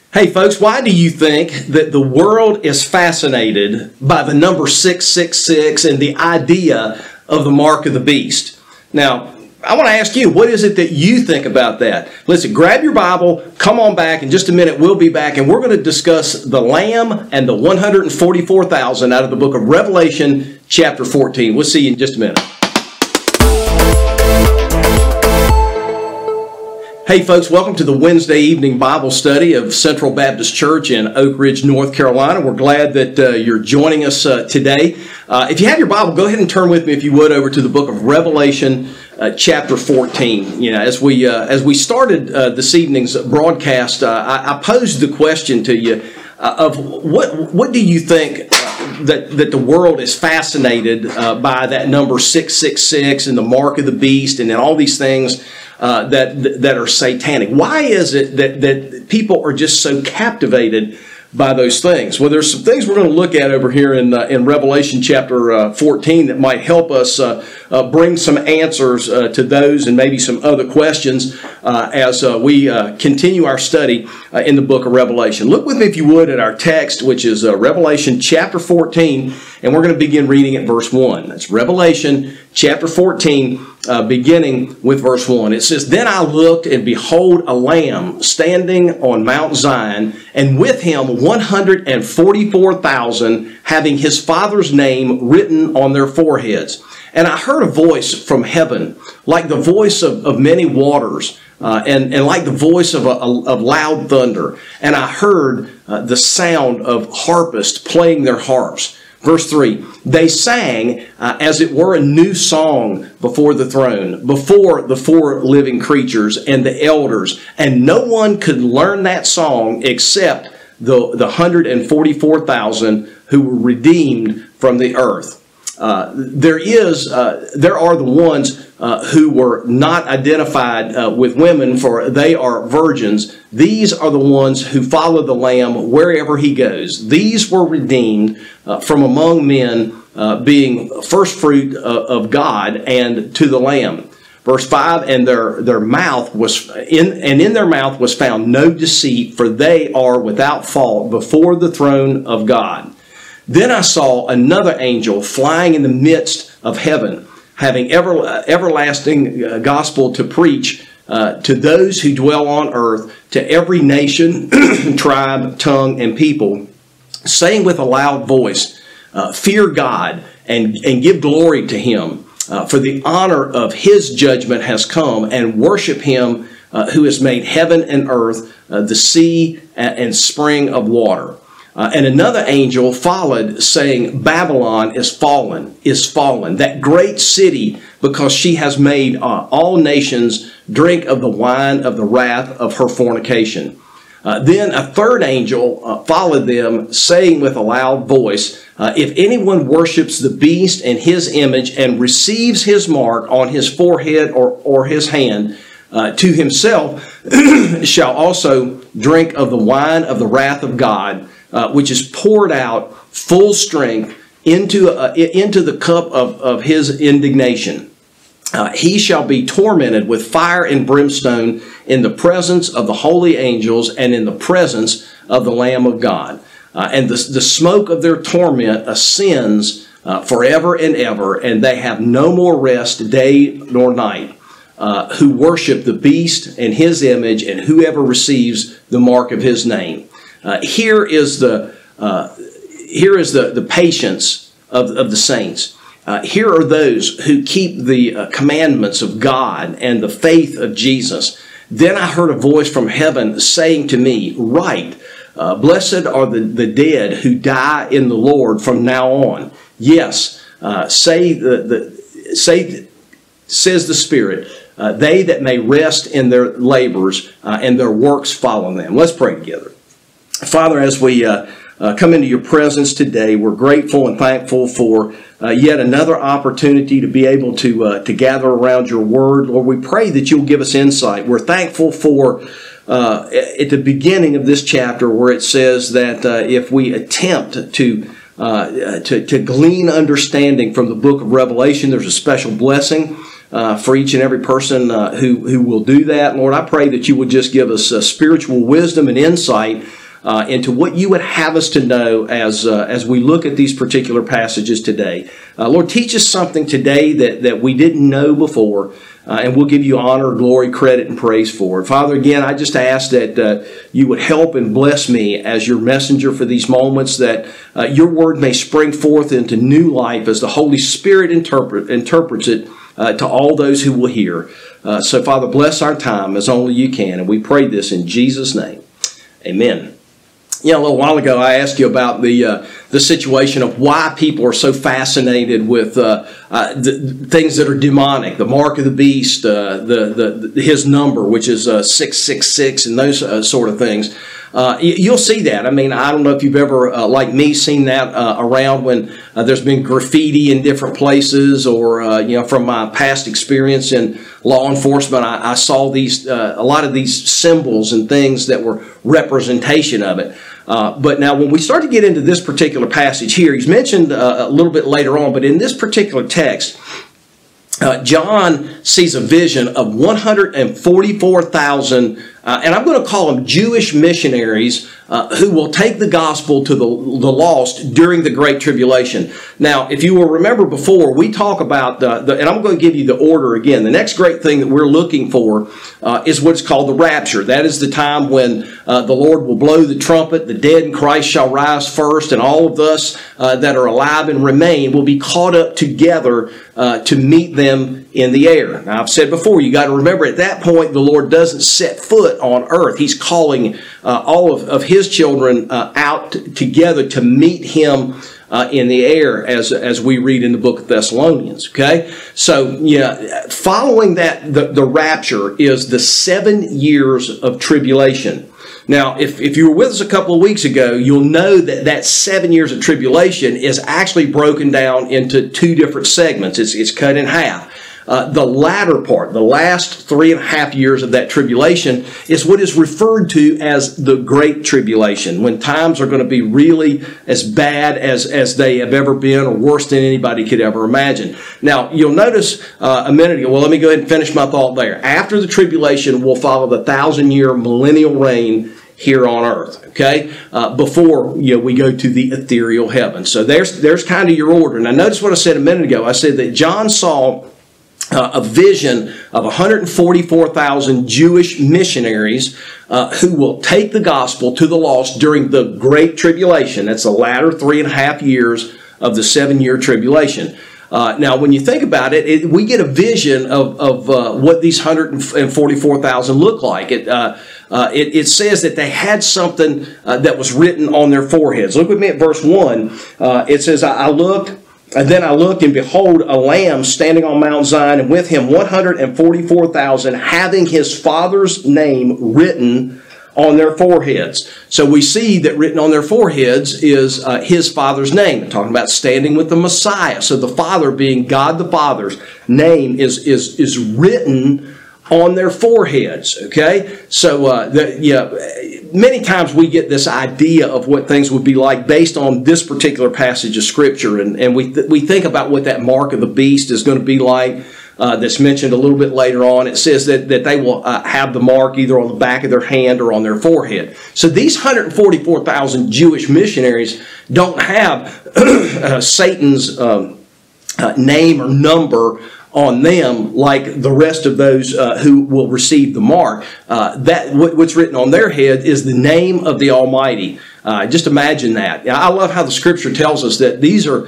Hey folks, why do you think that the world is fascinated by the number 666 and the idea of the mark of the beast? Now, I want to ask you, what is it that you think about that? Listen, grab your Bible, come on back. In just a minute, we'll be back, and we're going to discuss the Lamb and the 144,000 out of the book of Revelation, chapter 14. We'll see you in just a minute. Hey folks, welcome to the Wednesday evening Bible study of Central Baptist Church in Oak Ridge, North Carolina. We're glad that you're joining us today. If you have your Bible, go ahead and turn with me, if you would, over to the book of Revelation, chapter 14. You know, as we started this evening's broadcast, I posed the question to you of what do you think that the world is fascinated by that number 666 and the mark of the beast and then all these things that are satanic? Why is it that people are just so captivated by those things? Well, there's some things we're going to look at over here in Revelation chapter 14 that might help us bring some answers to those and maybe some other questions as we continue our study in the book of Revelation. Look with me, if you would, at our text, which is Revelation chapter 14, and we're going to begin reading at verse 1. That's Revelation chapter 14, beginning with verse 1. It says, "Then I looked, and behold, a Lamb standing on Mount Zion, and with him 144,000, having his Father's name written on their foreheads. And I heard a voice from heaven, like the voice of many waters, and like the voice of loud thunder. And I heard the sound of harpists playing their harps." Verse 3, "They sang as it were a new song before the throne, before the four living creatures and the elders. And no one could learn that song except the 144,000 who were redeemed from the earth." There are the ones who were not identified with women, for they are virgins. These are the ones who follow the Lamb wherever he goes. These were redeemed from among men, being first fruit of God and to the Lamb. Verse 5, "And their mouth was in their mouth was found no deceit, for they are without fault before the throne of God. Then I saw another angel flying in the midst of heaven, having everlasting gospel to preach to those who dwell on earth, to every nation, tribe, tongue, and people, saying with a loud voice, Fear God and give glory to him, for the honor of his judgment has come, and worship him who has made heaven and earth, the sea and spring of water. And another angel followed, saying, Babylon is fallen, that great city, because she has made all nations drink of the wine of the wrath of her fornication. Then a third angel followed them, saying with a loud voice, If anyone worships the beast and his image, and receives his mark on his forehead or his hand, to himself shall also drink of the wine of the wrath of God, which is poured out full strength into the cup of his indignation. He shall be tormented with fire and brimstone in the presence of the holy angels and in the presence of the Lamb of God. And the smoke of their torment ascends forever and ever, and they have no more rest day nor night, who worship the beast and his image, and whoever receives the mark of his name. Here is the patience of the saints. Here are those who keep the commandments of God and the faith of Jesus. Then I heard a voice from heaven saying to me, Write, blessed are the dead who die in the Lord from now on. Yes, says the Spirit, they that may rest in their labors and their works follow them. Let's pray together. Father, as we come into your presence today, we're grateful and thankful for yet another opportunity to be able to gather around your word. Lord, we pray that you'll give us insight. We're thankful for at the beginning of this chapter where it says that if we attempt to glean understanding from the book of Revelation, there's a special blessing for each and every person who will do that. Lord, I pray that you would just give us spiritual wisdom and insight into what you would have us to know as we look at these particular passages today. Lord, teach us something today that we didn't know before, and we'll give you honor, glory, credit, and praise for it. Father, again, I just ask that you would help and bless me as your messenger for these moments, that your word may spring forth into new life as the Holy Spirit interprets it to all those who will hear. So, Father, bless our time as only you can, and we pray this in Jesus' name. Amen. A little while ago, I asked you about the situation of why people are so fascinated with the things that are demonic, the mark of the beast, his number, which is 666, and those sort of things. You'll see that. I mean, I don't know if you've ever, like me, seen that around when there's been graffiti in different places, or from my past experience in law enforcement, I saw these a lot of these symbols and things that were representation of it. But now, when we start to get into this particular passage here, he's mentioned a little bit later on, but in this particular text, John sees a vision of 144,000, and I'm going to call them Jewish missionaries who will take the gospel to the lost during the Great Tribulation. Now, if you will remember before, we talk about, and I'm going to give you the order again. The next great thing that we're looking for is what's called the rapture. That is the time when the Lord will blow the trumpet, the dead in Christ shall rise first, and all of us that are alive and remain will be caught up together to meet them in the air. Now, I've said before, you got to remember at that point the Lord doesn't set foot on earth. He's calling all of His children out together to meet Him in the air, as we read in the book of Thessalonians. Okay, so following that, the rapture is the 7 years of tribulation. Now, if you were with us a couple of weeks ago, you'll know that 7 years of tribulation is actually broken down into two different segments. It's cut in half. The latter part, the last 3.5 years of that tribulation, is what is referred to as the Great Tribulation, when times are going to be really as bad as they have ever been, or worse than anybody could ever imagine. Now, you'll notice a minute ago, well, let me go ahead and finish my thought there. After the tribulation, we'll follow the 1,000-year millennial reign here on earth, okay, before we go to the ethereal heaven. So there's kind of your order. Now, notice what I said a minute ago. I said that John saw a vision of 144,000 Jewish missionaries who will take the gospel to the lost during the Great Tribulation. That's the latter 3.5 years of the 7-year tribulation. Now, when you think about it, we get a vision of what these 144,000 look like. It says that they had something that was written on their foreheads. Look with me at verse 1. It says, Then I looked, and behold, a Lamb standing on Mount Zion, and with him 144,000, having his Father's name written on their foreheads. So we see that written on their foreheads is his Father's name. We're talking about standing with the Messiah. So the Father, being God the Father's name, is written on their foreheads. Okay? So many times we get this idea of what things would be like based on this particular passage of Scripture, and we think about what that mark of the beast is going to be like. That's mentioned a little bit later on. It says that they will have the mark either on the back of their hand or on their forehead. So these 144,000 Jewish missionaries don't have Satan's name or number on them like the rest of those who will receive the mark. What's written on their head is the name of the Almighty. Just imagine that. I love how the Scripture tells us that these are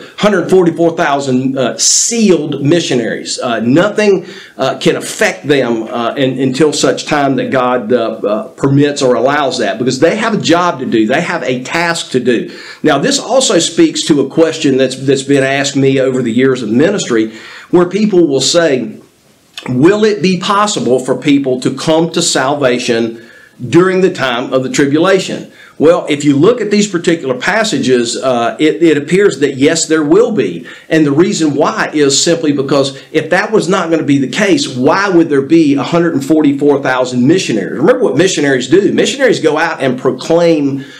144,000 sealed missionaries. Nothing can affect them until such time that God permits or allows that, because they have a job to do. They have a task to do. Now, this also speaks to a question that's been asked me over the years of ministry, where people will say, will it be possible for people to come to salvation during the time of the tribulation? Well, if you look at these particular passages, it appears that yes, there will be. And the reason why is simply because if that was not going to be the case, why would there be 144,000 missionaries? Remember what missionaries do. Missionaries go out and proclaim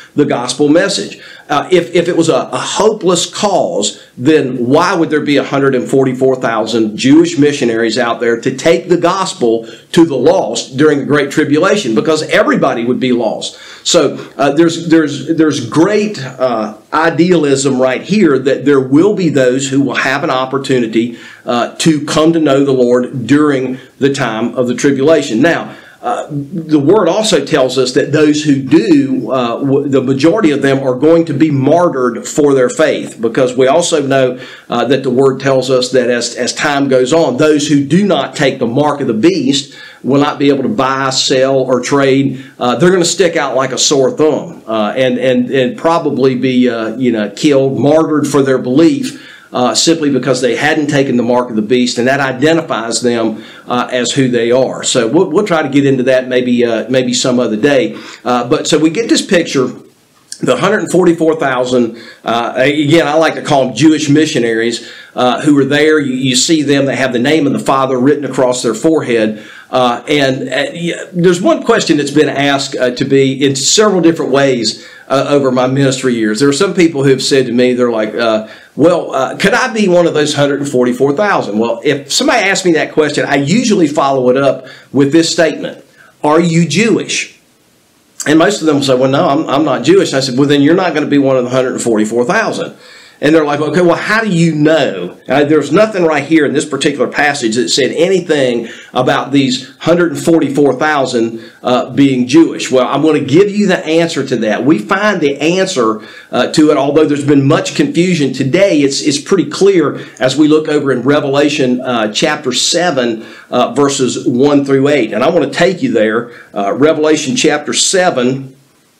the gospel message. If it was a hopeless cause, then why would there be 144,000 Jewish missionaries out there to take the gospel to the lost during the Great Tribulation? Because everybody would be lost. So there's great idealism right here that there will be those who will have an opportunity to come to know the Lord during the time of the tribulation. Now, the Word also tells us that those who do, the majority of them are going to be martyred for their faith, because we also know that the Word tells us that as time goes on, those who do not take the mark of the beast will not be able to buy, sell, or trade. They're going to stick out like a sore thumb and probably be killed, martyred for their belief. Simply because they hadn't taken the mark of the beast, and that identifies them as who they are. So we'll try to get into that maybe some other day. But so we get this picture, the 144,000, again, I like to call them Jewish missionaries who are there. You see them, they have the name of the Father written across their forehead. There's one question that's been asked to be in several different ways over my ministry years. There are some people who have said to me, they're like, could I be one of those 144,000? Well, if somebody asks me that question, I usually follow it up with this statement: are you Jewish? And most of them will say, well, no, I'm not Jewish. And I said, well, then you're not going to be one of the 144,000. And they're like, okay, well, how do you know? There's nothing right here in this particular passage that said anything about these 144,000 being Jewish. Well, I'm going to give you the answer to that. We find the answer to it, although there's been much confusion today. It's pretty clear as we look over in Revelation chapter 7, verses 1 through 8. And I want to take you there. Revelation chapter 7,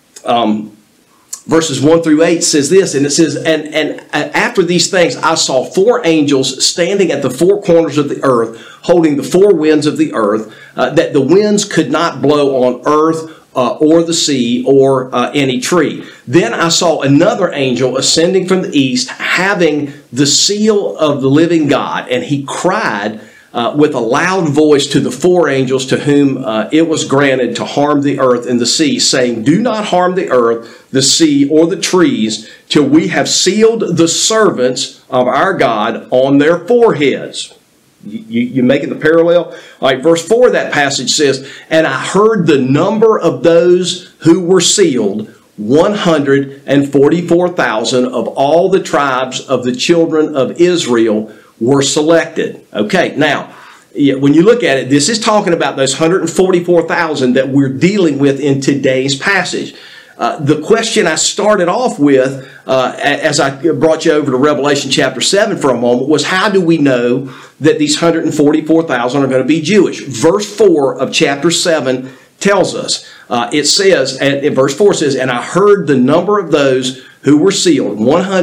verses 1 through 8 says this, and it says, and after these things I saw four angels standing at the four corners of the earth, holding the four winds of the earth, that the winds could not blow on earth or the sea or any tree. Then I saw another angel ascending from the east, having the seal of the living God, and he cried with a loud voice to the four angels to whom it was granted to harm the earth and the sea, saying, do not harm the earth, the sea, or the trees, till we have sealed the servants of our God on their foreheads. You making the parallel? All right, verse 4 of that passage says, and I heard the number of those who were sealed, 144,000 of all the tribes of the children of Israel were selected. Okay, now, when you look at it, this is talking about those 144,000 that we're dealing with in today's passage. The question I started off with, as I brought you over to Revelation chapter 7 for a moment, was how do we know that these 144,000 are going to be Jewish? Verse 4 of chapter 7 tells us. It says, and verse 4 says, and I heard the number of those who were sealed,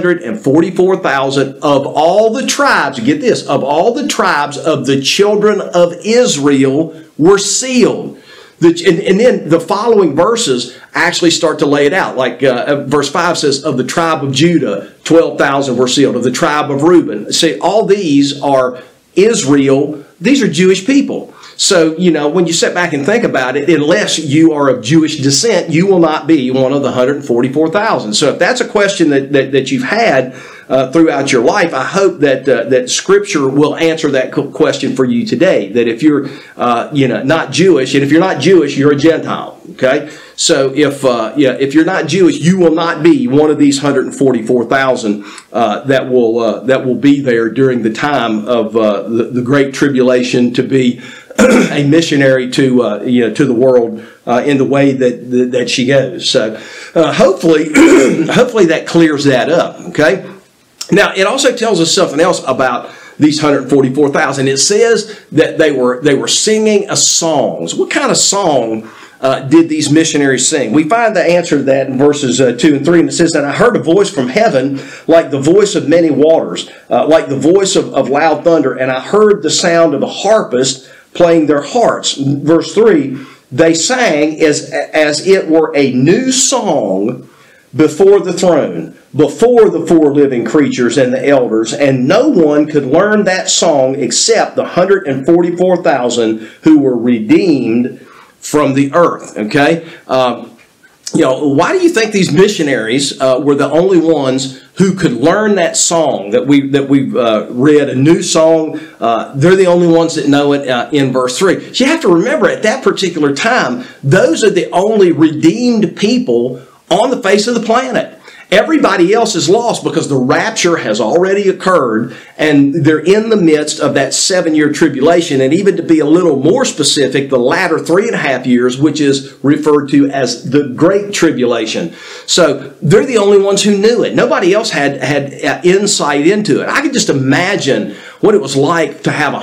144,000 of all the tribes, get this, of all the tribes of the children of Israel were sealed. And then the following verses actually start to lay it out. Like verse 5 says, of the tribe of Judah, 12,000 were sealed. Of the tribe of Reuben. See, all these are Israel. These are Jewish people. So, when you sit back and think about it, unless you are of Jewish descent, you will not be one of the 144,000. So if that's a question that you've had throughout your life, I hope that Scripture will answer that question for you today. That if you're, not Jewish, and if you're not Jewish, you're a Gentile. Okay? So if you're not Jewish, you will not be one of these 144,000 that will be there during the time of the Great Tribulation to be a missionary to the world in the way that she goes. So hopefully that clears that up. Okay. Now it also tells us something else about these 144,000. It says that they were singing a song. What kind of song did these missionaries sing? We find the answer to that in verses 2 and 3. And it says, and I heard a voice from heaven like the voice of many waters, like the voice of loud thunder. And I heard the sound of a harpist playing their harps. Verse 3, they sang as it were a new song before the throne, before the four living creatures and the elders, and no one could learn that song except the 144,000 who were redeemed from the earth. Okay? why do you think these missionaries were the only ones who could learn that song that we've read, a new song? They're the only ones that know it in verse 3. So you have to remember, at that particular time, those are the only redeemed people on the face of the planet. Everybody else is lost because the rapture has already occurred, and they're in the midst of that 7-year tribulation. And even to be a little more specific, the latter 3.5 years, which is referred to as the Great Tribulation. So they're the only ones who knew it. Nobody else had insight into it. I can just imagine what it was like to have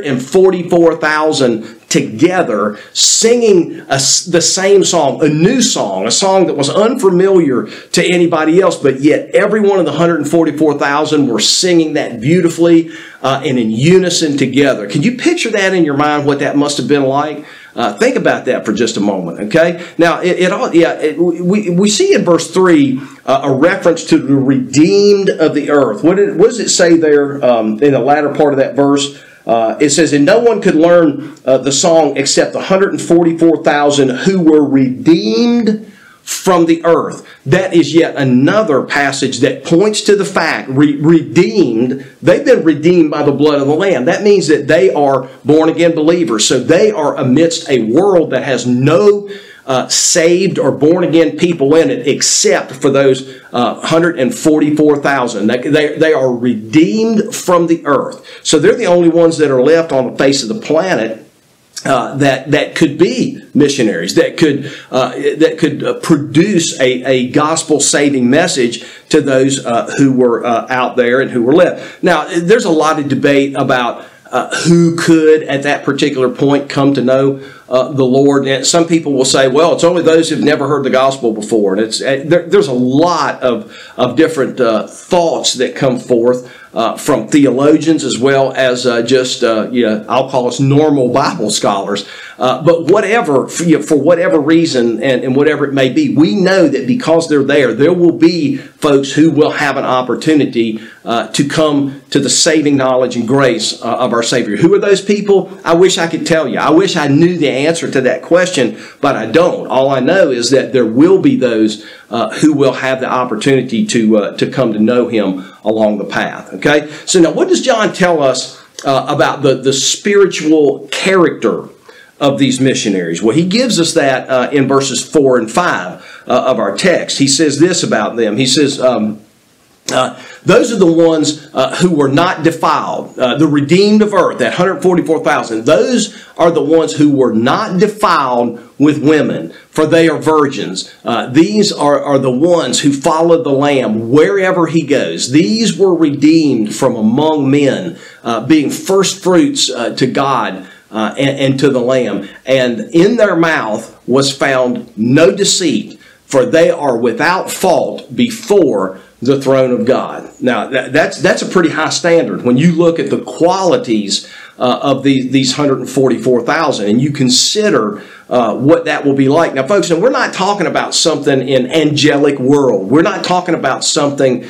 144,000 together singing the same song, a new song, a song that was unfamiliar to anybody else, but yet every one of the 144,000 were singing that beautifully and in unison together. Can you picture that in your mind, what that must have been like? Think about that for just a moment, okay? Now, we see in verse 3 a reference to the redeemed of the earth. What does it say there in the latter part of that verse? It says, and no one could learn the song except the 144,000 who were redeemed from the earth. That is yet another passage that points to the fact, redeemed, they've been redeemed by the blood of the Lamb. That means that they are born-again believers. So they are amidst a world that has no saved or born-again people in it except for those 144,000. They are redeemed from the earth. So they're the only ones that are left on the face of the planet that could be missionaries, that could produce a gospel-saving message to those who were out there and who were left. Now, there's a lot of debate about who could, at that particular point, come to know the Lord. And some people will say, well, it's only those who've never heard the gospel before. And there's a lot of different thoughts that come forth from theologians as well as I'll call us normal Bible scholars. But whatever, for whatever reason and whatever it may be, we know that because they're there will be folks who will have an opportunity to come to the saving knowledge and grace of our Savior. Who are those people? I wish I could tell you. I wish I knew the answer to that question, but I don't. All I know is that there will be those who will have the opportunity to come to know Him along the path. Okay? So now what does John tell us about the spiritual character of these missionaries? Well, he gives us that in verses 4 and 5 of our text. He says this about them. He says, those are the ones who were not defiled, the redeemed of earth, that 144,000. Those are the ones who were not defiled with women, for they are virgins. These are the ones who followed the Lamb wherever He goes. These were redeemed from among men, being first fruits to God and to the Lamb. And in their mouth was found no deceit, for they are without fault before the throne of God. Now, that's a pretty high standard when you look at the qualities of these 144,000 and you consider what that will be like. Now, folks, and we're not talking about something in angelic world. We're not talking about something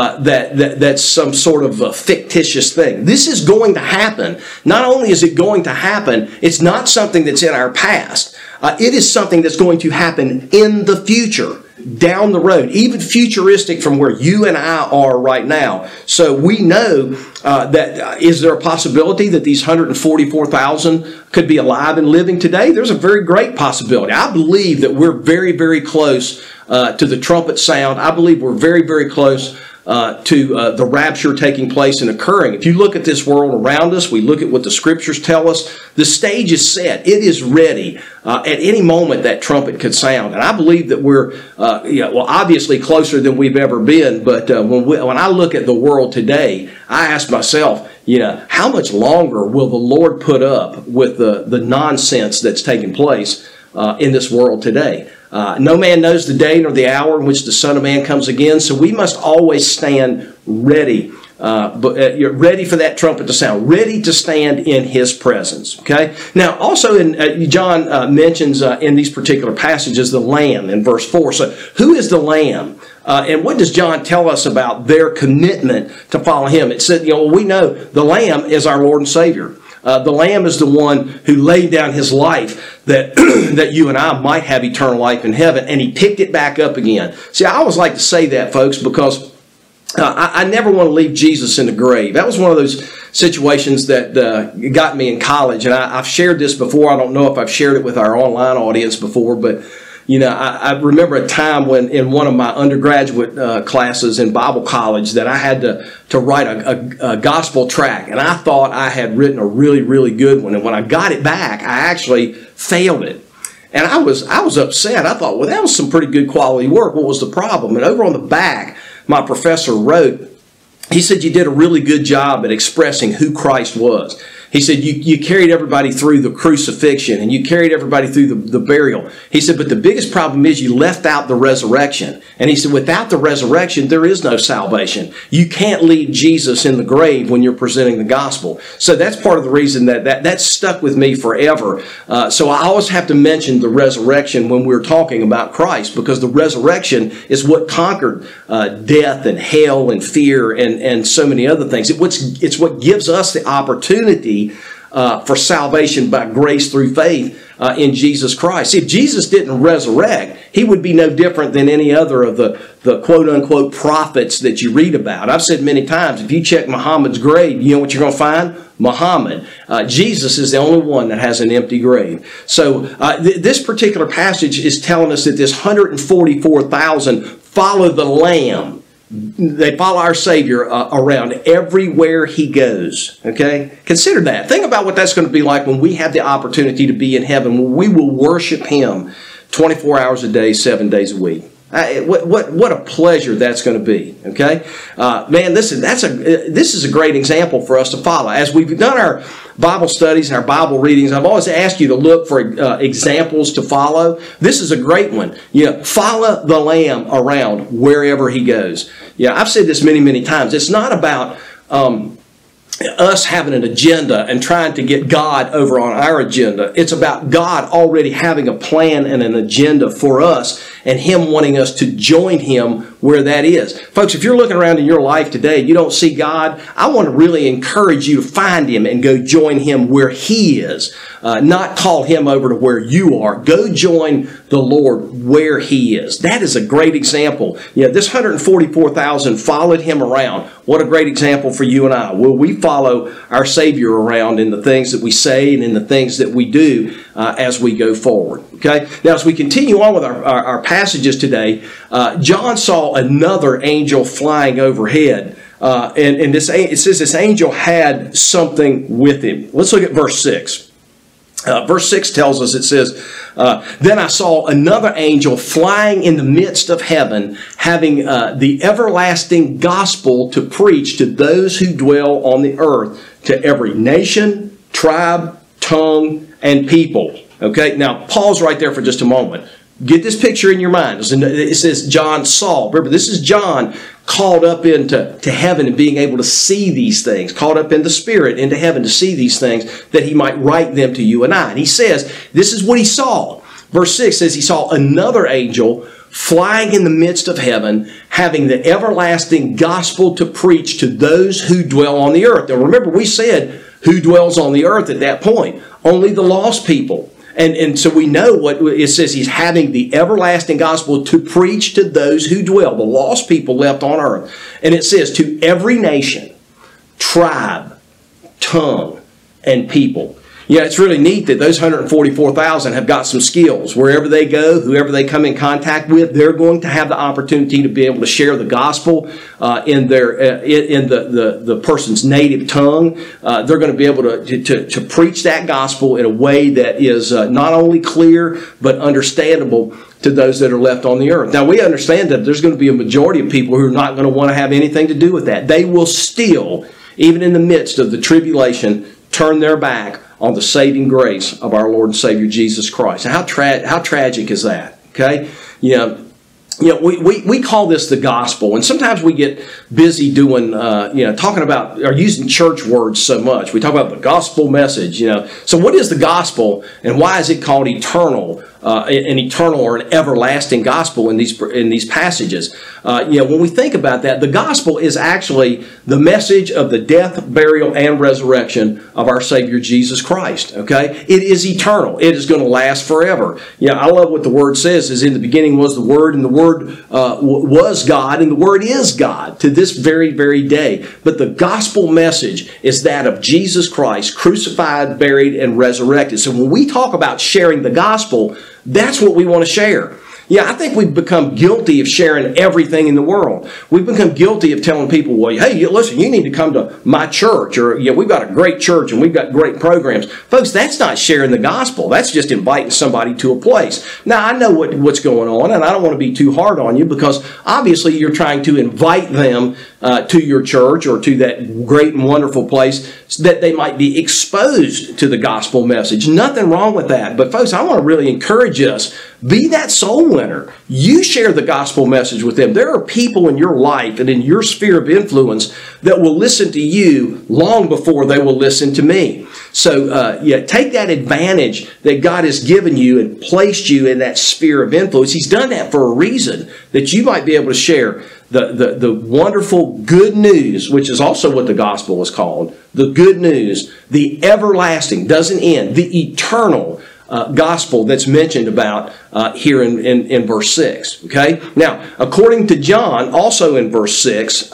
that's some sort of a fictitious thing. This is going to happen. Not only is it going to happen, it's not something that's in our past. It is something that's going to happen in the future, down the road, even futuristic from where you and I are right now. So we know that is there a possibility that these 144,000 could be alive and living today? There's a very great possibility. I believe that we're very, very close to the trumpet sound. I believe we're very, very close to the rapture taking place and occurring. If you look at this world around us, we look at what the Scriptures tell us, the stage is set. It is ready. At any moment, that trumpet could sound. And I believe that we're, obviously closer than we've ever been. But when I look at the world today, I ask myself, how much longer will the Lord put up with the nonsense that's taking place in this world today? No man knows the day nor the hour in which the Son of Man comes again, so we must always stand ready. You're ready for that trumpet to sound, ready to stand in His presence. Okay. Now, also, John mentions in these particular passages the Lamb in verse 4. So, who is the Lamb? And what does John tell us about their commitment to follow Him? It said, we know the Lamb is our Lord and Savior. The Lamb is the one who laid down his life that that you and I might have eternal life in heaven, and he picked it back up again. See, I always like to say that, folks, because I never want to leave Jesus in the grave. That was one of those situations that got me in college, and I've shared this before. I don't know if I've shared it with our online audience before, but I remember a time when in one of my undergraduate classes in Bible college that I had to write a gospel tract, and I thought I had written a really, really good one. And when I got it back, I actually failed it. And I was upset. I thought, well, that was some pretty good quality work. What was the problem? And over on the back, my professor wrote, he said, you did a really good job at expressing who Christ was. He said, you carried everybody through the crucifixion and you carried everybody through the burial. He said, but the biggest problem is you left out the resurrection. And he said, without the resurrection, there is no salvation. You can't leave Jesus in the grave when you're presenting the gospel. So that's part of the reason that stuck with me forever. So I always have to mention the resurrection when we're talking about Christ, because the resurrection is what conquered death and hell and fear and so many other things. It's what gives us the opportunity for salvation by grace through faith in Jesus Christ. See, if Jesus didn't resurrect, he would be no different than any other of the quote-unquote prophets that you read about. I've said many times, if you check Muhammad's grave, you know what you're going to find? Muhammad. Jesus is the only one that has an empty grave. So this particular passage is telling us that this 144,000 follow the Lamb. They follow our Savior around everywhere he goes. Okay? Consider that. Think about what that's going to be like when we have the opportunity to be in heaven, when we will worship him 24 hours a day, 7 days a week. What a pleasure that's going to be. Okay? Man, listen, this is a great example for us to follow. As we've done our Bible studies and our Bible readings, I've always asked you to look for examples to follow. This is a great one. Follow the Lamb around wherever he goes. I've said this many, many times. It's not about us having an agenda and trying to get God over on our agenda. It's about God already having a plan and an agenda for us and him wanting us to join him where that is. Folks, if you're looking around in your life today, you don't see God, I want to really encourage you to find him and go join him where he is. Not call him over to where you are. Go join the Lord where he is. That is a great example. This 144,000 followed him around. What a great example for you and I. Will we follow our Savior around in the things that we say and in the things that we do as we go forward? Okay. Now, as we continue on with our passages today, John saw another angel flying overhead. And it says this angel had something with him. Let's look at verse 6. Verse 6 tells us, it says, then I saw another angel flying in the midst of heaven, having the everlasting gospel to preach to those who dwell on the earth, to every nation, tribe, tongue, and people. Okay, now pause right there for just a moment. Get this picture in your mind. It says John saw. Remember, this is John called up into heaven and being able to see these things, called up in the Spirit into heaven to see these things, that he might write them to you and I. And he says, this is what he saw. Verse 6 says he saw another angel flying in the midst of heaven, having the everlasting gospel to preach to those who dwell on the earth. Now remember, we said who dwells on the earth at that point? Only the lost people. And so we know what it says. He's having the everlasting gospel to preach to those who dwell, the lost people left on earth. And it says to every nation, tribe, tongue, and people. It's really neat that those 144,000 have got some skills. Wherever they go, whoever they come in contact with, they're going to have the opportunity to be able to share the gospel in the person's native tongue. They're going to be able to preach that gospel in a way that is not only clear but understandable to those that are left on the earth. Now, we understand that there's going to be a majority of people who are not going to want to have anything to do with that. They will still, even in the midst of the tribulation, turn their back on the saving grace of our Lord and Savior Jesus Christ. Now, how tragic is that? Okay, we call this the gospel, and sometimes we get busy doing talking about or using church words so much. We talk about the gospel message. So what is the gospel, and why is it called eternal an eternal or an everlasting gospel in these passages. When we think about that, the gospel is actually the message of the death, burial, and resurrection of our Savior Jesus Christ. Okay, it is eternal. It is going to last forever. I love what the Word says: "Is in the beginning was the Word, and the Word was God, and the Word is God to this very, very day." But the gospel message is that of Jesus Christ, crucified, buried, and resurrected. So when we talk about sharing the gospel, that's what we want to share. I think we've become guilty of sharing everything in the world. We've become guilty of telling people, well, hey, listen, you need to come to my church, or we've got a great church and we've got great programs. Folks, that's not sharing the gospel. That's just inviting somebody to a place. Now, I know what's going on, and I don't want to be too hard on you, because obviously you're trying to invite them to your church or to that great and wonderful place so that they might be exposed to the gospel message. Nothing wrong with that. But folks, I want to really encourage us, be that soul winner. You share the gospel message with them. There are people in your life and in your sphere of influence that will listen to you long before they will listen to me. So, take that advantage that God has given you and placed you in that sphere of influence. He's done that for a reason, that you might be able to share the wonderful good news, which is also what the gospel is called. The good news, the everlasting, doesn't end, the eternal gospel that's mentioned about here in verse 6. Okay? Now, according to John, also in verse 6,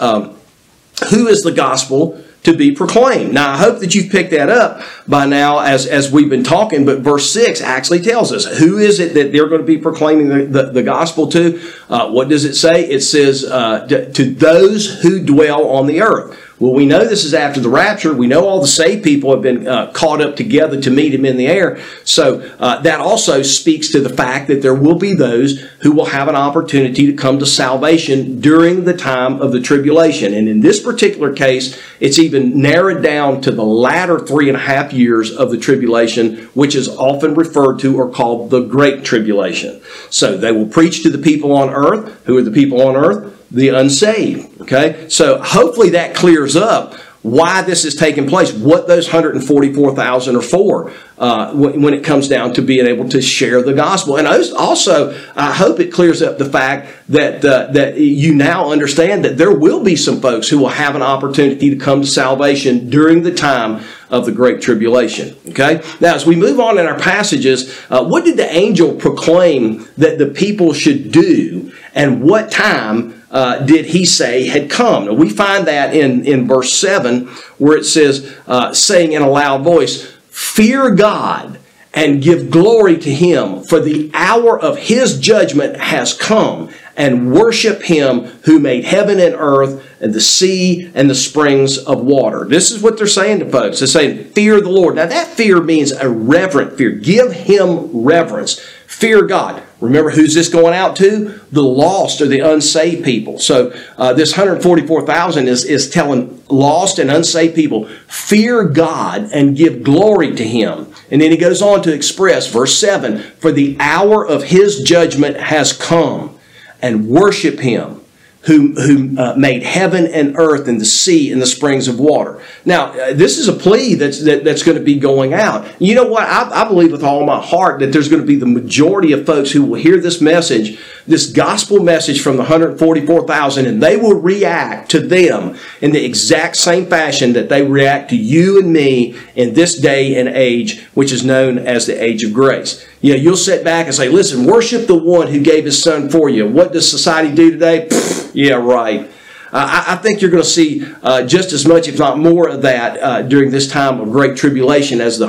who is the gospel to be proclaimed? Now, I hope that you've picked that up by now as we've been talking, but verse 6 actually tells us who is it that they're going to be proclaiming the gospel to. What does it say? It says, to those who dwell on the earth. Well, we know this is after the rapture. We know all the saved people have been caught up together to meet him in the air. So that also speaks to the fact that there will be those who will have an opportunity to come to salvation during the time of the tribulation. And in this particular case, it's even narrowed down to the latter 3.5 years of the tribulation, which is often referred to or called the Great Tribulation. So they will preach to the people on earth. Who are the people on earth? The unsaved. Okay? So hopefully that clears up why this is taking place, what those 144,000 are for when it comes down to being able to share the gospel. And also, I hope it clears up the fact that you now understand that there will be some folks who will have an opportunity to come to salvation during the time of the Great Tribulation. Okay? Now, as we move on in our passages, what did the angel proclaim that the people should do, and what time did he say had come? Now, we find that in verse 7, where it says, saying in a loud voice, "Fear God and give glory to him, for the hour of his judgment has come, and worship him who made heaven and earth and the sea and the springs of water." This is what they're saying to folks. They're saying, fear the Lord. Now, that fear means a reverent fear. Give him reverence. Fear God. Remember, who's this going out to? The lost or the unsaved people. So this 144,000 is telling lost and unsaved people, fear God and give glory to him. And then he goes on to express, verse 7, for the hour of his judgment has come, and worship him who made heaven and earth and the sea and the springs of water. Now, this is a plea that's going to be going out. You know what? I believe with all my heart that there's going to be the majority of folks who will hear this message, this gospel message from the 144,000, and they will react to them in the exact same fashion that they react to you and me in this day and age, which is known as the age of grace. You'll sit back and say, listen, worship the one who gave his son for you. What does society do today? Yeah, right. I think you're going to see just as much, if not more, of that during this time of great tribulation as the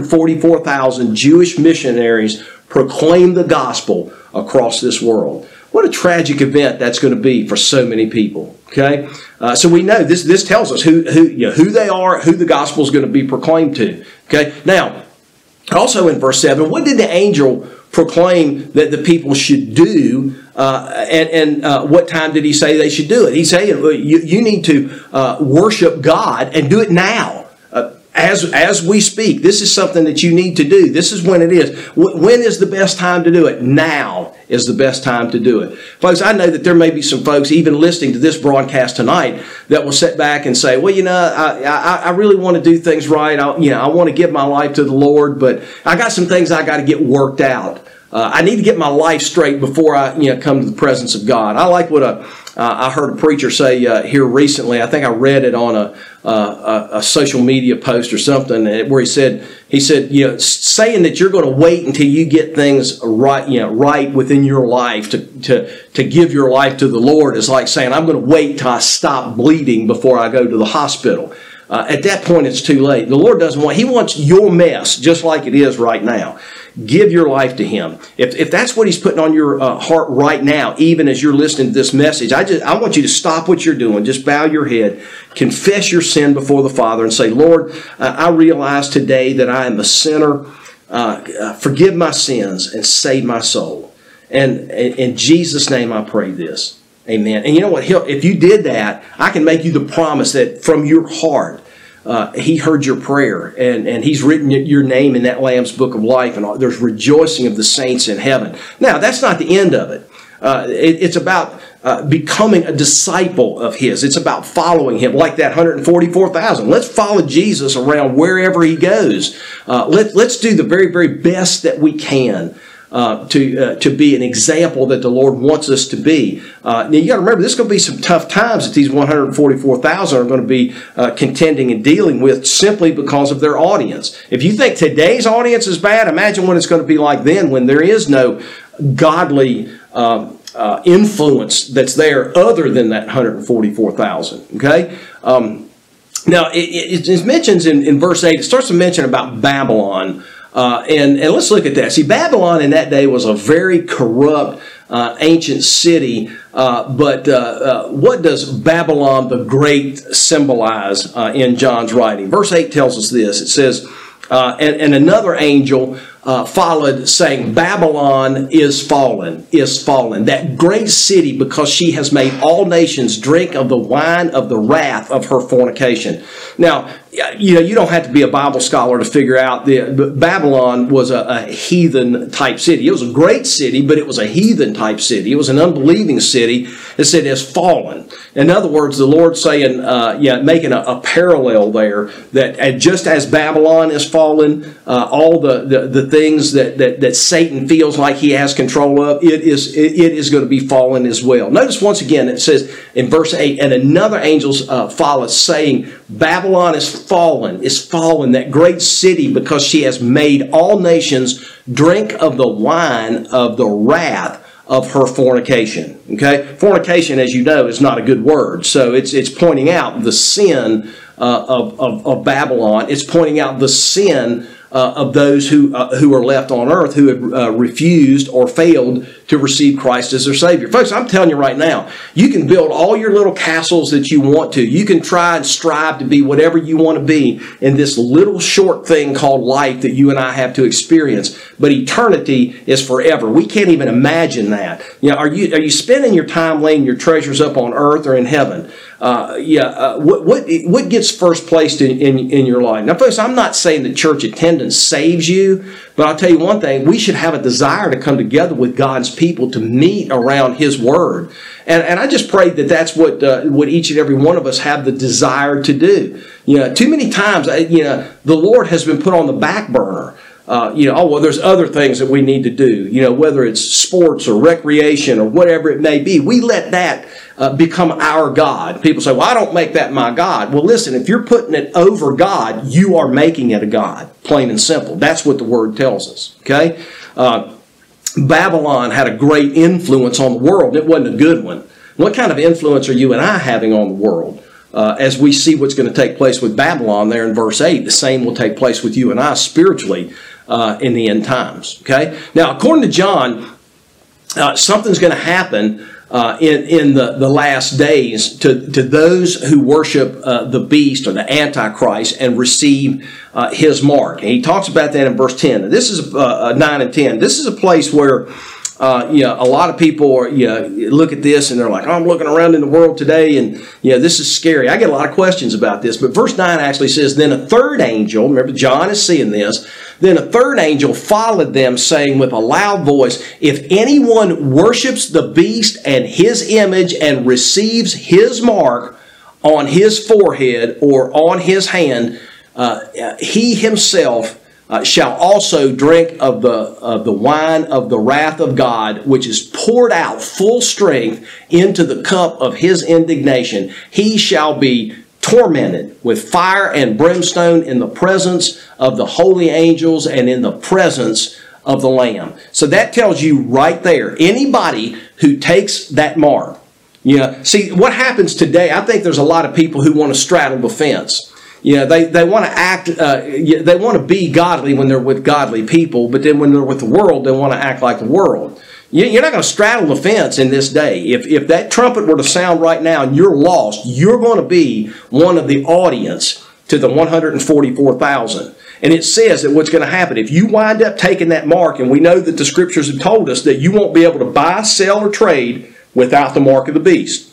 144,000 Jewish missionaries proclaim the gospel across this world. What a tragic event that's going to be for so many people. Okay, so we know this tells us who they are, who the gospel is going to be proclaimed to. Okay, now also in verse 7, what did the angel proclaim that the people should do, and what time did he say they should do it? He's saying you need to worship God and do it now. As we speak, this is something that you need to do. This is when it is. When is the best time to do it? Now is the best time to do it. Folks, I know that there may be some folks even listening to this broadcast tonight that will sit back and say, well, I really want to do things right. I want to give my life to the Lord, but I got some things I got to get worked out I need to get my life straight before I come to the presence of God. I like what I heard a preacher say here recently. I think I read it on a social media post or something, where he said, saying that you're going to wait until you get things right within your life to give your life to the Lord is like saying, I'm going to wait till I stop bleeding before I go to the hospital. At that point, it's too late. The Lord doesn't want, He wants your mess just like it is right now. Give your life to Him. If that's what He's putting on your heart right now, even as you're listening to this message, I want you to stop what you're doing. Just bow your head, confess your sin before the Father, and say, Lord, I realize today that I am a sinner. Forgive my sins and save my soul. And in Jesus' name I pray this. Amen. And you know what? If you did that, I can make you the promise that from your heart, He heard your prayer, and He's written your name in that Lamb's Book of Life, and there's rejoicing of the saints in heaven. Now, that's not the end of it. It's about becoming a disciple of His. It's about following Him, like that 144,000. Let's follow Jesus around wherever He goes. Let's do the very, very best that we can to be an example that the Lord wants us to be. Now you got to remember, there's going to be some tough times that these 144,000 are going to be contending and dealing with simply because of their audience. If you think today's audience is bad, imagine what it's going to be like then when there is no godly influence that's there other than that 144,000. Okay? Now, it mentions in verse 8, it starts to mention about Babylon. And let's look at that. See, Babylon in that day was a very corrupt, ancient city. But what does Babylon the Great symbolize in John's writing? Verse 8 tells us this. It says, and another angel followed, saying, Babylon is fallen, that great city, because she has made all nations drink of the wine of the wrath of her fornication. Now, you don't have to be a Bible scholar to figure out that Babylon was a heathen type city. It was a great city, but it was a heathen type city. It was an unbelieving city. It said it's fallen. In other words, the Lord's saying, making a parallel there, that just as Babylon is fallen, all the things that Satan feels like he has control of, it is going to be fallen as well. Notice once again, it says in verse 8, and another angel followed, saying, Babylon is fallen, that great city, because she has made all nations drink of the wine of the wrath of her fornication. Okay? Fornication, as you know, is not a good word. So it's pointing out the sin of Babylon. It's pointing out the sin of those who are left on earth, who have refused or failed to receive Christ as their Savior. Folks, I'm telling you right now, you can build all your little castles that you want to. You can try and strive to be whatever you want to be in this little short thing called life that you and I have to experience. But eternity is forever. We can't even imagine that. Are you spending your time laying your treasures up on earth or in heaven? What gets first placed in your life? Now, folks, I'm not saying that church attendance saves you, but I'll tell you one thing: we should have a desire to come together with God's people to meet around His Word, and I just pray that that's what each and every one of us have the desire to do. Too many times, the Lord has been put on the back burner. There's other things that we need to do, whether it's sports or recreation or whatever it may be. We let that become our God. People say, well, I don't make that my God. Well, listen, if you're putting it over God, you are making it a God, plain and simple. That's what the Word tells us, okay? Babylon had a great influence on the world. It wasn't a good one. What kind of influence are you and I having on the world? As we see what's going to take place with Babylon there in verse 8, the same will take place with you and I spiritually in the end times. Okay? Now, according to John, something's going to happen in the last days to those who worship the beast or the Antichrist and receive his mark. And he talks about that in verse 10. This is 9 and 10. This is a place where a lot of people look at this and they're like, I'm looking around in the world today and this is scary. I get a lot of questions about this, but verse 9 actually says, then a third angel, remember John is seeing this, then a third angel followed them, saying with a loud voice, if anyone worships the beast and his image and receives his mark on his forehead or on his hand, he himself shall also drink of the wine of the wrath of God, which is poured out full strength into the cup of his indignation. He shall be tormented with fire and brimstone in the presence of the holy angels and in the presence of the Lamb. So that tells you right there, anybody who takes that mark. See, what happens today, I think there's a lot of people who want to straddle the fence. They want to act, they want to be godly when they're with godly people, but then when they're with the world, they want to act like the world. You're not going to straddle the fence in this day. If that trumpet were to sound right now and you're lost, you're going to be one of the audience to the 144,000. And it says that what's going to happen, if you wind up taking that mark, and we know that the scriptures have told us that you won't be able to buy, sell, or trade without the mark of the beast.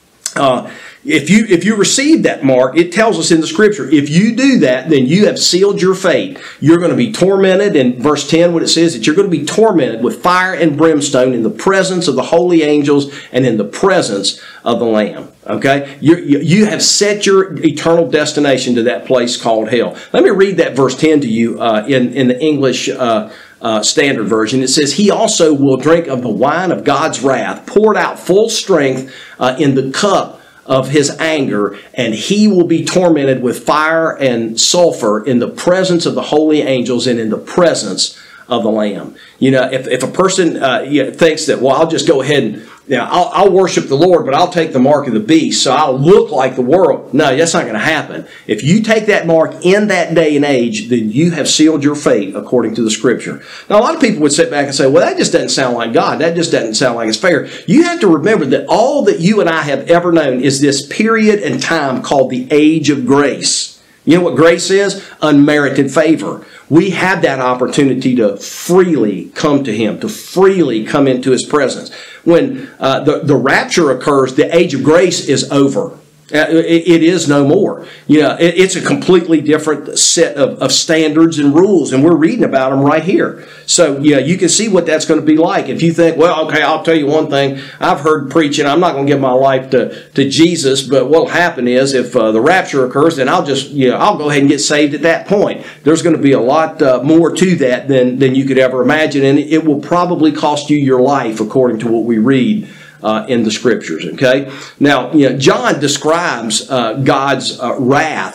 If you receive that mark, it tells us in the scripture, if you do that, then you have sealed your fate. You're going to be tormented. In verse 10, what it says, that you're going to be tormented with fire and brimstone in the presence of the holy angels and in the presence of the Lamb. Okay? You have set your eternal destination to that place called hell. Let me read that verse 10 to you in the English Standard Version. It says, he also will drink of the wine of God's wrath, poured out full strength in the cup of his anger, and he will be tormented with fire and sulfur in the presence of the holy angels and in the presence of the Lamb. If a person thinks that, well, I'll just go ahead and I'll worship the Lord, but I'll take the mark of the beast, so I'll look like the world. No, that's not going to happen. If you take that mark in that day and age, then you have sealed your fate according to the Scripture. Now, a lot of people would sit back and say, well, that just doesn't sound like God. That just doesn't sound like it's fair. You have to remember that all that you and I have ever known is this period in time called the age of grace. You know what grace is? Unmerited favor. We have that opportunity to freely come to Him, to freely come into His presence. When the rapture occurs, the age of grace is over. It is no more. It's a completely different set of standards and rules, and we're reading about them right here. So, you can see what that's going to be like. If you think, well, okay, I'll tell you one thing. I've heard preaching. I'm not going to give my life to Jesus, but what'll happen is if the rapture occurs, then I'll go ahead and get saved at that point. There's going to be a lot more to that than you could ever imagine, and it will probably cost you your life, according to what we read in the Scriptures. Okay, now John describes God's wrath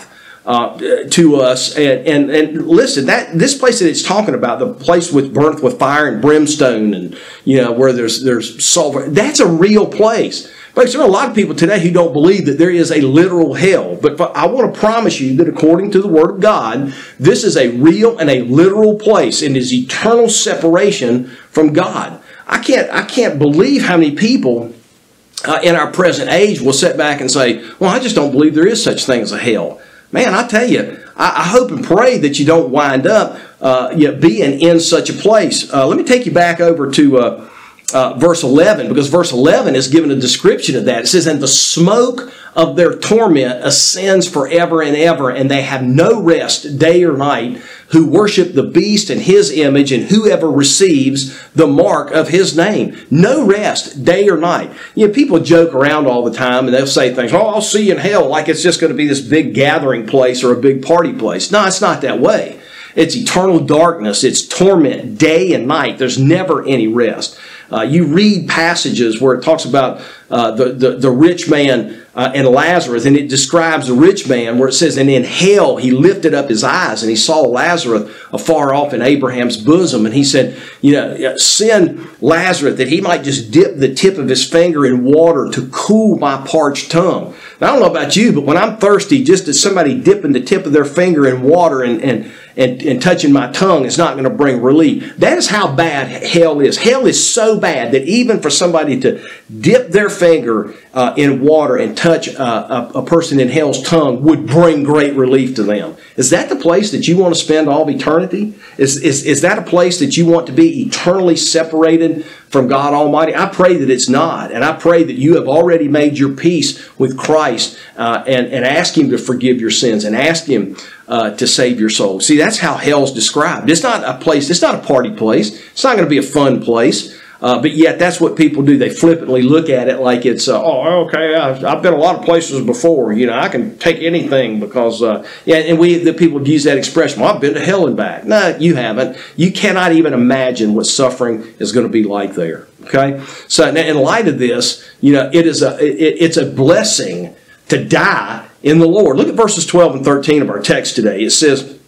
to us, and listen, that this place that it's talking about, the place with burnt with fire and brimstone, and where there's sulfur, that's a real place. But there are a lot of people today who don't believe that there is a literal hell. But I want to promise you that according to the Word of God, this is a real and a literal place, and is eternal separation from God. I can't believe how many people in our present age will sit back and say, well, I just don't believe there is such thing as a hell. Man, I tell you, I hope and pray that you don't wind up being in such a place. Let me take you back over to verse 11, because verse 11 is given a description of that. It says, and the smoke of their torment ascends forever and ever, and they have no rest day or night, who worship the beast and his image, and whoever receives the mark of his name. No rest day or night. People joke around all the time, and they'll say things, oh, I'll see you in hell, like it's just going to be this big gathering place or a big party place. No, it's not that way. It's eternal darkness. It's torment day and night. There's never any rest. You read passages where it talks about the rich man and Lazarus, and it describes the rich man where it says, and in hell he lifted up his eyes and he saw Lazarus afar off in Abraham's bosom, and he said, send Lazarus that he might just dip the tip of his finger in water to cool my parched tongue. Now, I don't know about you, but when I'm thirsty, just as somebody dipping the tip of their finger in water and touching my tongue is not going to bring relief. That is how bad hell is. Hell is so bad that even for somebody to dip their finger in water and touch a person in hell's tongue would bring great relief to them. Is that the place that you want to spend all of eternity? Is that a place that you want to be eternally separated from God Almighty? I pray that it's not. And I pray that you have already made your peace with Christ and ask Him to forgive your sins and ask Him to save your soul. See, that's how hell's described. It's not a place, it's not a party place. It's not going to be a fun place. But yet that's what people do. They flippantly look at it like it's, okay, I've been a lot of places before. I can take anything because, and the people use that expression, well, I've been to hell and back. No, you haven't. You cannot even imagine what suffering is going to be like there. Okay? So in light of this, it's a blessing to die in the Lord. Look at verses 12 and 13 of our text today. It says,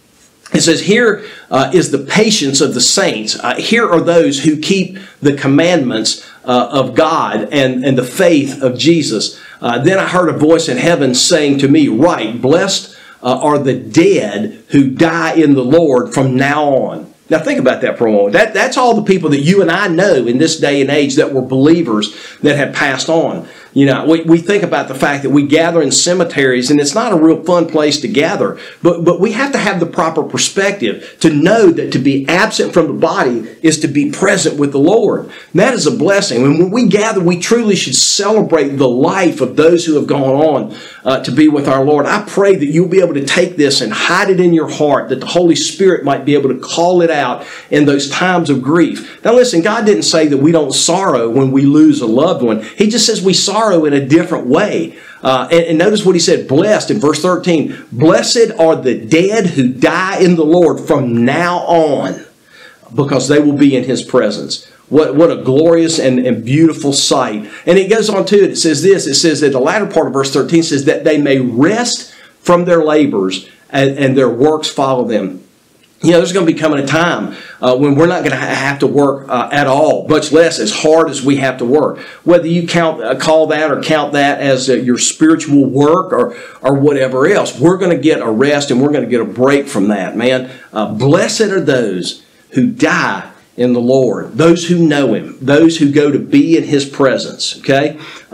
here is the patience of the saints. Here are those who keep the commandments of God and the faith of Jesus. Then I heard a voice in heaven saying to me, "Write, blessed are the dead who die in the Lord from now on." Now think about that for a moment. That's all the people that you and I know in this day and age that were believers that have passed on. We think about the fact that we gather in cemeteries, and it's not a real fun place to gather, but we have to have the proper perspective to know that to be absent from the body is to be present with the Lord. And that is a blessing. When we gather, we truly should celebrate the life of those who have gone on to be with our Lord. I pray that you'll be able to take this and hide it in your heart, that the Holy Spirit might be able to call it out in those times of grief. Now listen, God didn't say that we don't sorrow when we lose a loved one. He just says we sorrow in a different way. And notice what he said, blessed in verse 13. Blessed are the dead who die in the Lord from now on, because they will be in his presence. What a glorious and beautiful sight. And it goes on to it. It says this. It says that the latter part of verse 13 says that they may rest from their labors and their works follow them. There's going to be coming a time when we're not going to have to work at all, much less as hard as we have to work. Whether you call that or count that as your spiritual work or whatever else, we're going to get a rest and we're going to get a break from that, man. Blessed are those who die in the Lord, those who know him, those who go to be in his presence, okay?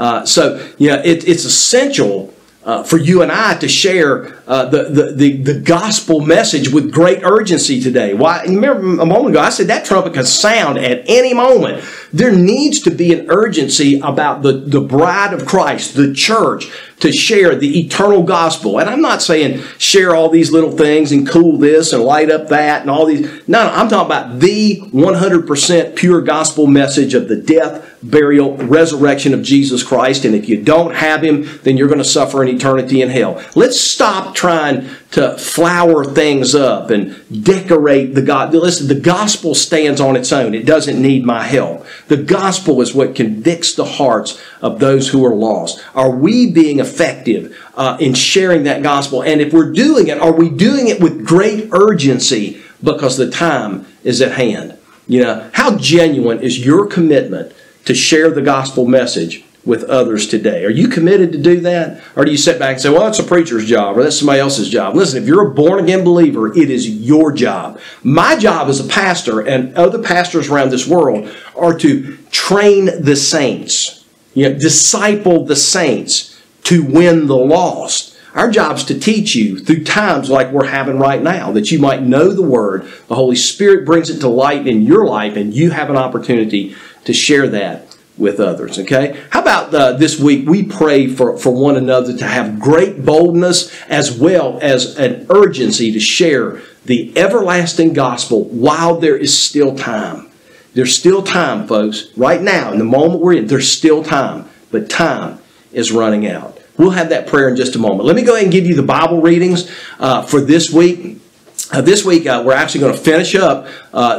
It's essential for you and I to share the gospel message with great urgency today. Why? Remember a moment ago I said that trumpet can sound at any moment. There needs to be an urgency about the bride of Christ, the church, to share the eternal gospel. And I'm not saying share all these little things and cool this and light up that and all these. No, I'm talking about the 100% pure gospel message of the death, burial, resurrection of Jesus Christ. And if you don't have him, then you're going to suffer an eternity in hell. Let's stop trying to flower things up and decorate the gospel. Listen, the gospel stands on its own. It doesn't need my help. The gospel is what convicts the hearts of those who are lost. Are we being effective in sharing that gospel? And if we're doing it, are we doing it with great urgency because the time is at hand? How genuine is your commitment to share the gospel message with others today? Are you committed to do that? Or do you sit back and say, well, that's a preacher's job or that's somebody else's job? Listen, if you're a born-again believer, it is your job. My job as a pastor and other pastors around this world are to train the saints, disciple the saints to win the lost. Our job is to teach you through times like we're having right now, that you might know the Word. The Holy Spirit brings it to light in your life, and you have an opportunity to share that with others, okay? How about this week we pray for one another to have great boldness as well as an urgency to share the everlasting gospel while there is still time. There's still time, folks. Right now, in the moment we're in, there's still time, but time is running out. We'll have that prayer in just a moment. Let me go ahead and give you the Bible readings for this week. This week, we're actually going to finish up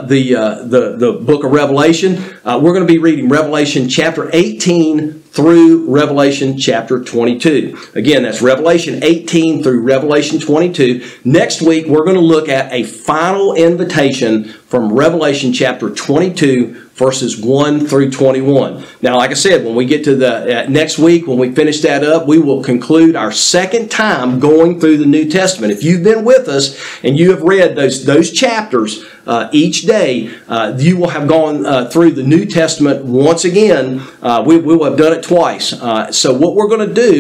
the book of Revelation. We're going to be reading Revelation chapter 18 through Revelation chapter 22. Again, that's Revelation 18 through Revelation 22. Next week, we're going to look at a final invitation from Revelation chapter 22, verses 1 through 21. Now, like I said, when we get to the next week, when we finish that up, we will conclude our second time going through the New Testament. If you've been with us and you have read those chapters each day, you will have gone through the New Testament once again. We will have done it twice. So what we're going to do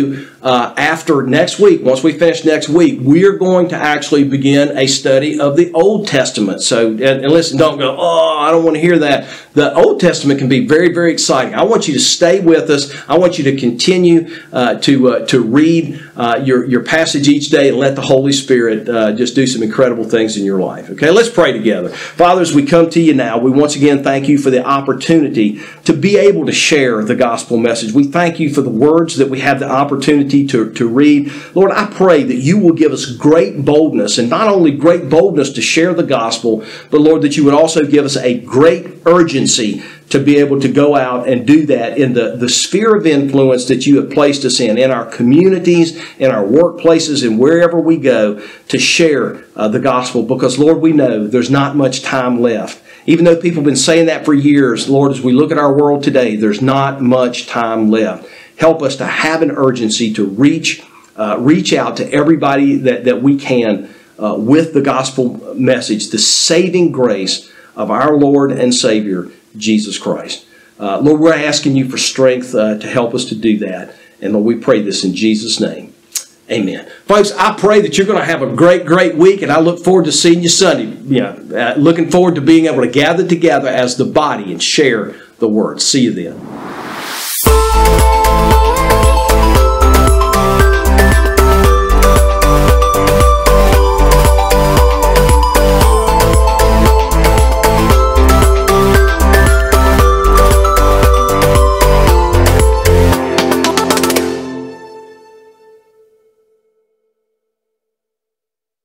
after next week, once we finish next week, we're going to actually begin a study of the Old Testament. So, and listen, don't go, oh, I don't want to hear that. The Old Testament can be very, very exciting. I want you to stay with us. I want you to continue to read your passage each day and let the Holy Spirit just do some incredible things in your life. Okay, let's pray together. Father, as we come to you now, we once again thank you for the opportunity to be able to share the gospel message. We thank you for the words that we have the opportunity to read. Lord, I pray that you will give us great boldness, and not only great boldness to share the gospel, but Lord, that you would also give us a great urgency to be able to go out and do that in the sphere of influence that you have placed us in our communities, in our workplaces, and wherever we go to share the gospel. Because, Lord, we know there's not much time left. Even though people have been saying that for years, Lord, as we look at our world today, there's not much time left. Help us to have an urgency to reach out to everybody that we can with the gospel message, the saving grace of our Lord and Savior, Jesus Christ. Lord, we're asking you for strength to help us to do that. And Lord, we pray this in Jesus' name. Amen. Folks, I pray that you're going to have a great, great week, and I look forward to seeing you Sunday. Looking forward to being able to gather together as the body and share the word. See you then.